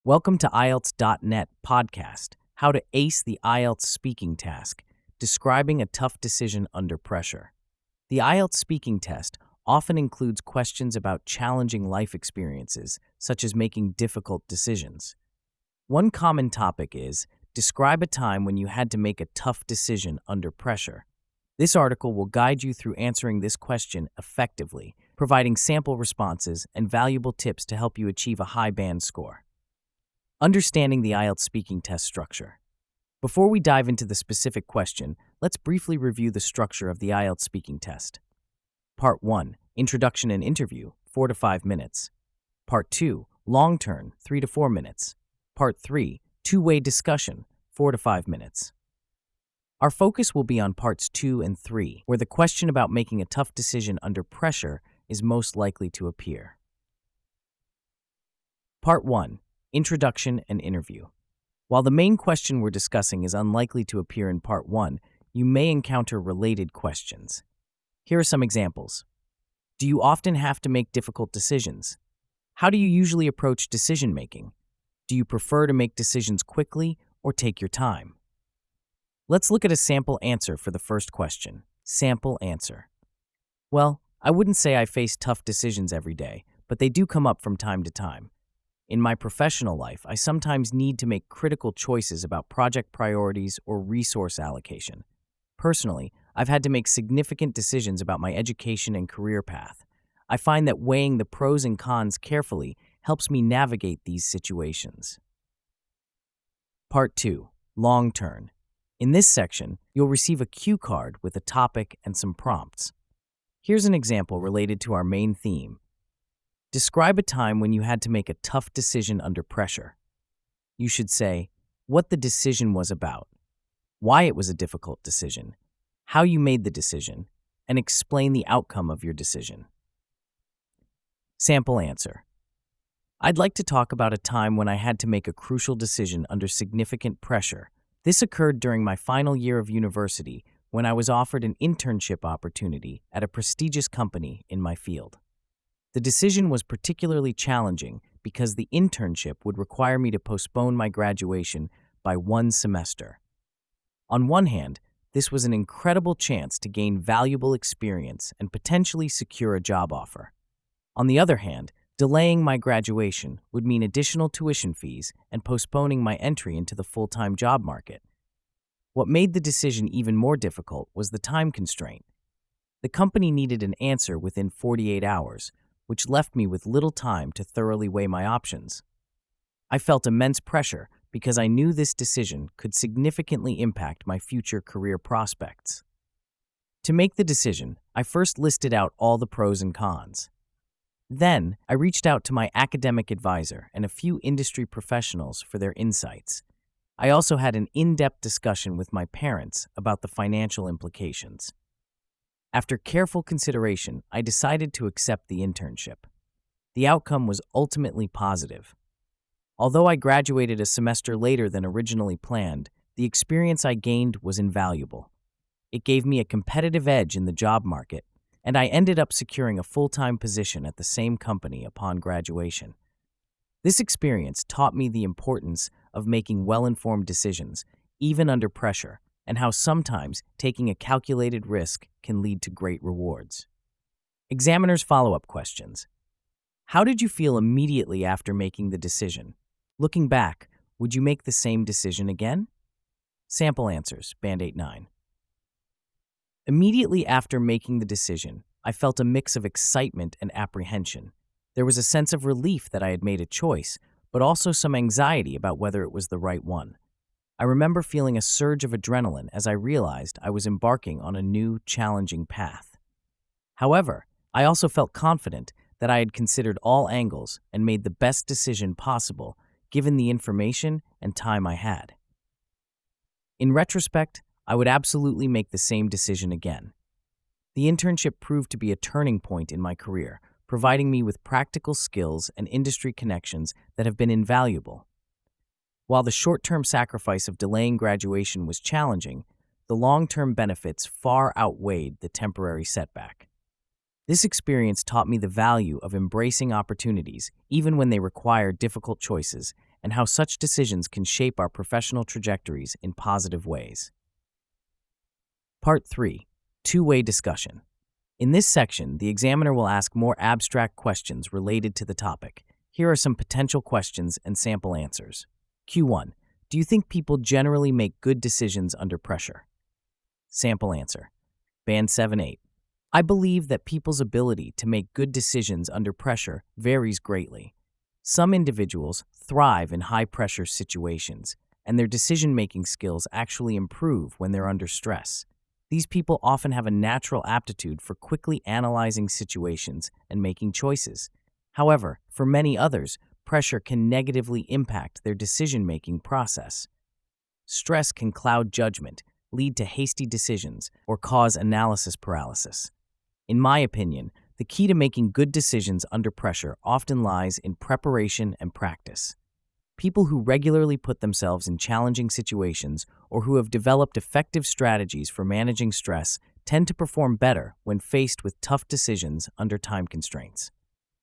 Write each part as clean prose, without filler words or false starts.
Welcome to IELTS.net podcast, How to Ace the IELTS Speaking Task, Describing a Tough Decision Under Pressure. The IELTS speaking test often includes questions about challenging life experiences, such as making difficult decisions. One common topic is, describe a time when you had to make a tough decision under pressure. This article will guide you through answering this question effectively, providing sample responses and valuable tips to help you achieve a high band score. Understanding the IELTS speaking test structure. Before we dive into the specific question, let's briefly review the structure of the IELTS speaking test. Part 1, Introduction and Interview, 4 to 5 minutes. Part 2, Long Turn, 3 to 4 minutes. Part 3, Two-way discussion, 4 to 5 minutes. Our focus will be on parts 2 and 3, where the question about making a tough decision under pressure is most likely to appear. Part 1, Introduction and Interview. While the main question we're discussing is unlikely to appear in Part 1, you may encounter related questions. Here are some examples. Do you often have to make difficult decisions? How do you usually approach decision-making? Do you prefer to make decisions quickly or take your time? Let's look at a sample answer for the first question. Sample answer. Well, I wouldn't say I face tough decisions every day, but they do come up from time to time. In my professional life, I sometimes need to make critical choices about project priorities or resource allocation. Personally, I've had to make significant decisions about my education and career path. I find that weighing the pros and cons carefully helps me navigate these situations. Part 2, Long Turn. In this section, you'll receive a cue card with a topic and some prompts. Here's an example related to our main theme. Describe a time when you had to make a tough decision under pressure. You should say what the decision was about, why it was a difficult decision, how you made the decision, and explain the outcome of your decision. Sample answer. I'd like to talk about a time when I had to make a crucial decision under significant pressure. This occurred during my final year of university when I was offered an internship opportunity at a prestigious company in my field. The decision was particularly challenging because the internship would require me to postpone my graduation by 1 semester. On one hand, this was an incredible chance to gain valuable experience and potentially secure a job offer. On the other hand, delaying my graduation would mean additional tuition fees and postponing my entry into the full-time job market. What made the decision even more difficult was the time constraint. The company needed an answer within 48 hours, which left me with little time to thoroughly weigh my options. I felt immense pressure because I knew this decision could significantly impact my future career prospects. To make the decision, I first listed out all the pros and cons. Then, I reached out to my academic advisor and a few industry professionals for their insights. I also had an in-depth discussion with my parents about the financial implications. After careful consideration, I decided to accept the internship. The outcome was ultimately positive. Although I graduated a semester later than originally planned, the experience I gained was invaluable. It gave me a competitive edge in the job market, and I ended up securing a full-time position at the same company upon graduation. This experience taught me the importance of making well-informed decisions, even under pressure, and how sometimes taking a calculated risk can lead to great rewards. Examiner's follow-up questions. How did you feel immediately after making the decision? Looking back, would you make the same decision again? Sample answers, Band 8-9. Immediately after making the decision, I felt a mix of excitement and apprehension. There was a sense of relief that I had made a choice, but also some anxiety about whether it was the right one. I remember feeling a surge of adrenaline as I realized I was embarking on a new, challenging path. However, I also felt confident that I had considered all angles and made the best decision possible given the information and time I had. In retrospect, I would absolutely make the same decision again. The internship proved to be a turning point in my career, providing me with practical skills and industry connections that have been invaluable. While the short-term sacrifice of delaying graduation was challenging, the long-term benefits far outweighed the temporary setback. This experience taught me the value of embracing opportunities even when they require difficult choices and how such decisions can shape our professional trajectories in positive ways. Part 3. Two-way discussion. In this section, the examiner will ask more abstract questions related to the topic. Here are some potential questions and sample answers. Q1. Do you think people generally make good decisions under pressure? Sample answer. Band 7-8. I believe that people's ability to make good decisions under pressure varies greatly. Some individuals thrive in high-pressure situations, and their decision-making skills actually improve when they're under stress. These people often have a natural aptitude for quickly analyzing situations and making choices. However, for many others, pressure can negatively impact their decision-making process. Stress can cloud judgment, lead to hasty decisions, or cause analysis paralysis. In my opinion, the key to making good decisions under pressure often lies in preparation and practice. People who regularly put themselves in challenging situations or who have developed effective strategies for managing stress tend to perform better when faced with tough decisions under time constraints.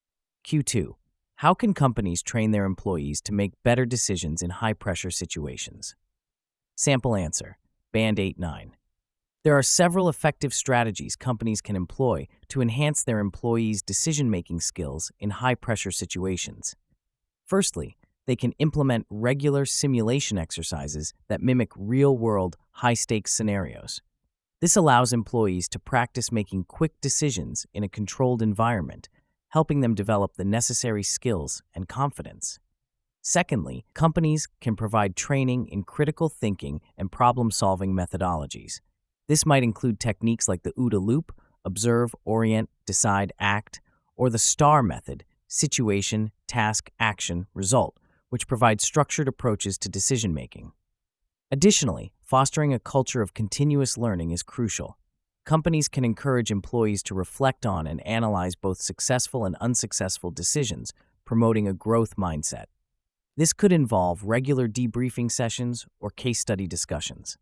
Q2. How can companies train their employees to make better decisions in high-pressure situations? Sample answer. Band 8-9. There are several effective strategies companies can employ to enhance their employees' decision-making skills in high-pressure situations. Firstly, they can implement regular simulation exercises that mimic real-world, high-stakes scenarios. This allows employees to practice making quick decisions in a controlled environment, helping them develop the necessary skills and confidence. Secondly, companies can provide training in critical thinking and problem-solving methodologies. This might include techniques like the OODA loop, observe, orient, decide, act, or the STAR method, situation, task, action, result, which provide structured approaches to decision-making. Additionally, fostering a culture of continuous learning is crucial. Companies can encourage employees to reflect on and analyze both successful and unsuccessful decisions, promoting a growth mindset. This could involve regular debriefing sessions or case study discussions.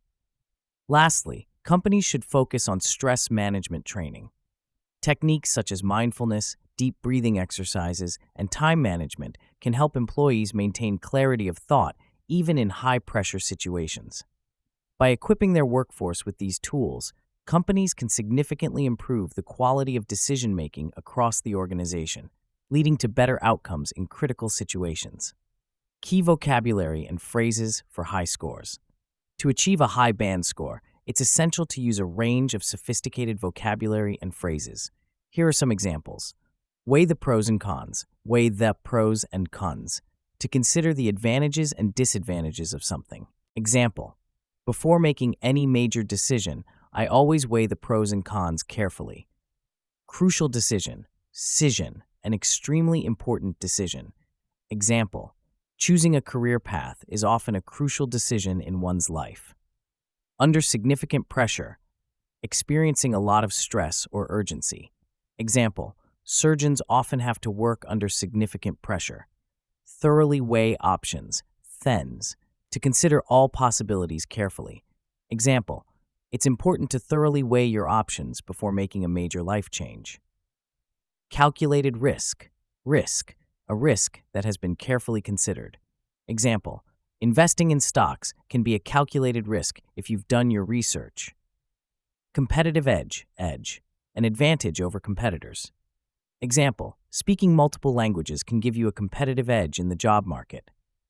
Lastly, companies should focus on stress management training. Techniques such as mindfulness, deep breathing exercises, and time management can help employees maintain clarity of thought even in high-pressure situations. By equipping their workforce with these tools, companies can significantly improve the quality of decision-making across the organization, leading to better outcomes in critical situations. Key vocabulary and phrases for high scores. To achieve a high band score, it's essential to use a range of sophisticated vocabulary and phrases. Here are some examples. Weigh the pros and cons. Weigh the pros and cons. To consider the advantages and disadvantages of something. Example. Before making any major decision, I always weigh the pros and cons carefully. Crucial decision. Scission. An extremely important decision. Example. Choosing a career path is often a crucial decision in one's life. Under significant pressure. Experiencing a lot of stress or urgency. Example. Surgeons often have to work under significant pressure. Thoroughly weigh options. THENS. To consider all possibilities carefully. Example. It's important to thoroughly weigh your options before making a major life change. Calculated risk. Risk. A risk that has been carefully considered. Example. Investing in stocks can be a calculated risk if you've done your research. Competitive edge. Edge. An advantage over competitors. Example. Speaking multiple languages can give you a competitive edge in the job market.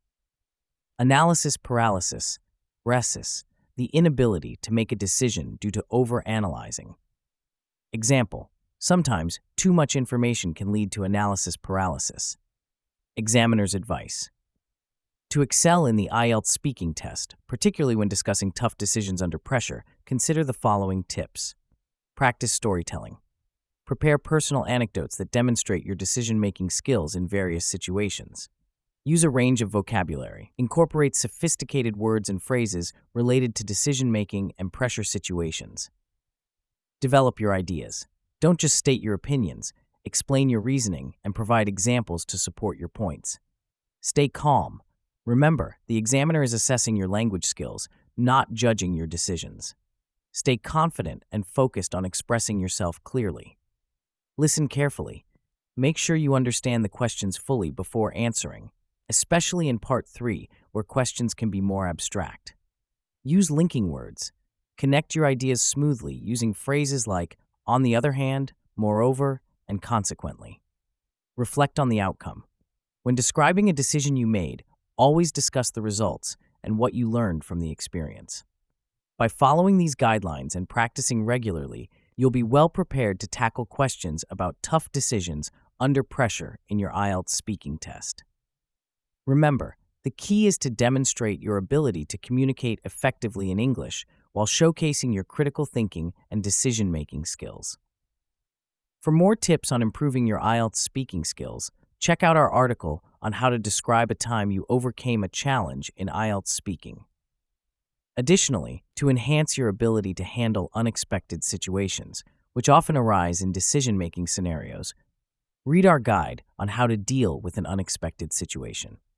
Analysis paralysis. RESIS. The inability to make a decision due to overanalyzing. Example. Sometimes too much information can lead to analysis paralysis. Examiner's advice. To excel in the IELTS speaking test, particularly when discussing tough decisions under pressure, consider the following tips. Practice storytelling. Prepare personal anecdotes that demonstrate your decision-making skills in various situations. Use a range of vocabulary. Incorporate sophisticated words and phrases related to decision-making and pressure situations. Develop your ideas. Don't just state your opinions. Explain your reasoning and provide examples to support your points. Stay calm. Remember, the examiner is assessing your language skills, not judging your decisions. Stay confident and focused on expressing yourself clearly. Listen carefully. Make sure you understand the questions fully before answering. especially in Part 3, where questions can be more abstract. Use linking words. Connect your ideas smoothly using phrases like on the other hand, moreover, and consequently. Reflect on the outcome. When describing a decision you made, always discuss the results and what you learned from the experience. By following these guidelines and practicing regularly, you'll be well prepared to tackle questions about tough decisions under pressure in your IELTS speaking test. Remember, the key is to demonstrate your ability to communicate effectively in English while showcasing your critical thinking and decision-making skills. For more tips on improving your IELTS speaking skills, check out our article on how to describe a time you overcame a challenge in IELTS speaking. Additionally, to enhance your ability to handle unexpected situations, which often arise in decision-making scenarios, read our guide on how to deal with an unexpected situation.